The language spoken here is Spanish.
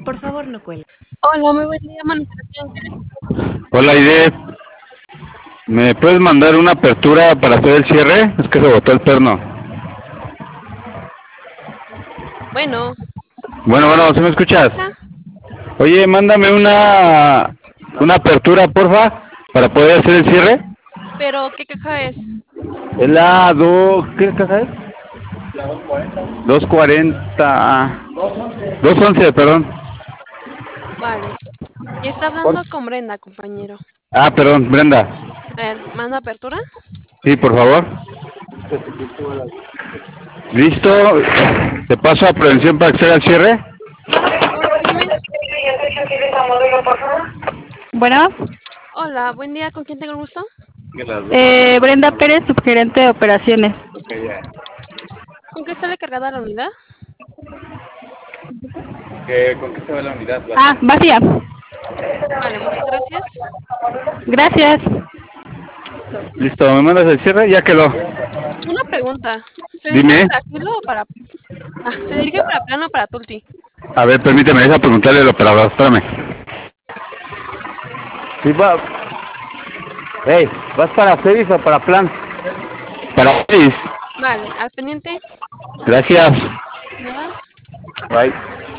Por favor, no cuelgue. Hola, muy buen día, manutención. Hola, Aide. ¿Me puedes mandar una apertura para hacer el cierre? Es que se botó el perno. Bueno, Bueno, ¿sí me escuchas? hola, Oye, mándame una apertura, porfa, para poder hacer el cierre. pero ¿qué caja es? Es la ¿qué caja es? 240. 211, perdón. Vale. Y está hablando con Brenda, compañero. Perdón, Brenda. A ver, ¿manda apertura? Sí, por favor. ¿Listo? ¿Te paso a prevención para hacer el cierre? Claro, por favor, dígame. Bueno, Hola, buen día, ¿con quién tengo el gusto? Brenda Pérez, subgerente de operaciones. ¿Con qué sale cargada la unidad? ¿Con qué se va la unidad? Vacía. Vale, muchas gracias. Gracias. Listo, ¿me mandas el cierre? Ya quedó. Una pregunta. ¿Se dirige Dime. para Kilo o para... ¿se dirige para plano o para Tulti? A ver, permíteme, deja preguntarle al operador, espérame. Sí, va. Hey, ¿vas para service o para plan? Para service. Vale, al pendiente. Gracias. Nada. Bye.